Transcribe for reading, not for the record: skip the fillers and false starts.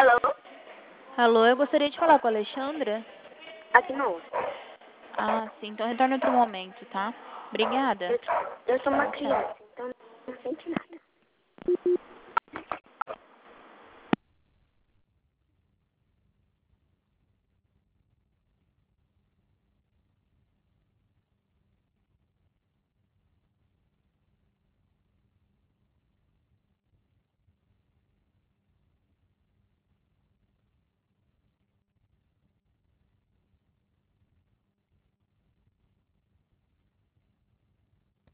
Alô? Alô, eu gostaria de falar com a Alexandra. Aqui não. Ah, sim, então retorne em outro momento, tá? Obrigada. Eu sou uma Tchau, tchau. criança, então não sente nada.